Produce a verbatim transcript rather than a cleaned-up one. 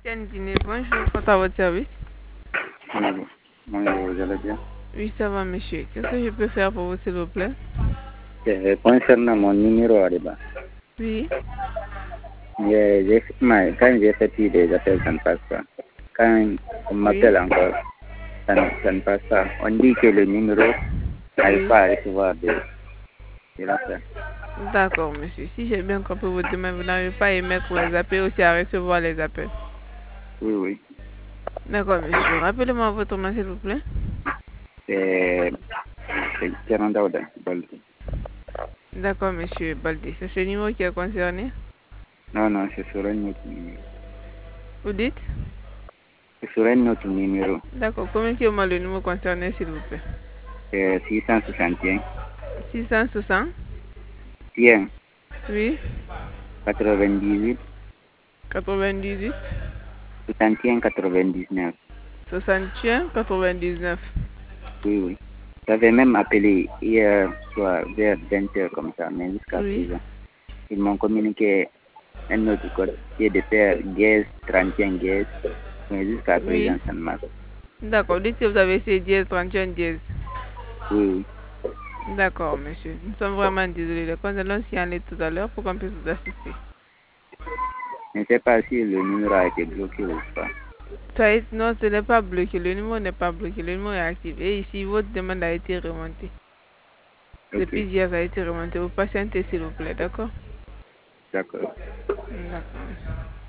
Christiane Guinée, bonjour, quant à votre service? Bonjour, bonjour, vous allez bien? Oui, ça va, monsieur. Qu'est-ce que je peux faire pour vous, s'il vous plaît? C'est concernant mon numéro à débat. Oui. J'ai- j'ai- ma- Quand j'ai fait des appels, ça ne passe pas. Quand on m'appelle encore, ça ne, ça ne passe pas. On dit que le numéro n'arrive Oui. pas à recevoir de, de l'appel. D'accord, monsieur. Si j'ai bien compris votre demande, vous n'avez pas aimé pour les appels aussi à recevoir les appels. Oui, oui. D'accord, monsieur. Rappelez-moi votre nom, s'il vous plaît. C'est c'est Thierno Daouda, Baldi. D'accord, monsieur Baldi. C'est ce numéro qui est concerné? Non, non, c'est sur un autre numéro. Vous dites? C'est sur un autre numéro. D'accord. Communiquez-moi le numéro concerné, s'il vous plaît. C'est six cent soixante et un, six cent soixante. Tiens, Oui. quatre-vingt-dix-huit, quatre-vingt-dix-huit. soixante et un, quatre-vingt-dix-neuf. soixante et un quatre-vingt-dix-neuf. Oui, oui. J'avais même appelé hier soir vers vingt heures comme ça, mais jusqu'à Oui. présent. Ils m'ont communiqué un autre code qui est de faire dièse, trente et un dièse, mais jusqu'à Oui. présent ça ne marche pas. D'accord. Dites que vous avez essayé dièse, trente et un dièse. Oui, D'accord, monsieur. Nous sommes vraiment désolés. Les condoléances y allaient tout à l'heure pour qu'on puisse vous assister. je ne sais pas si le numéro a été bloqué ou pas. Ça est- non, ce n'est pas bloqué. Le numéro n'est pas bloqué. Le numéro est actif. Et ici, votre demande a été remontée. Depuis Ok, hier, ça a été remonté. Vous patientez, s'il vous plaît. D'accord? d'accord. D'accord, monsieur.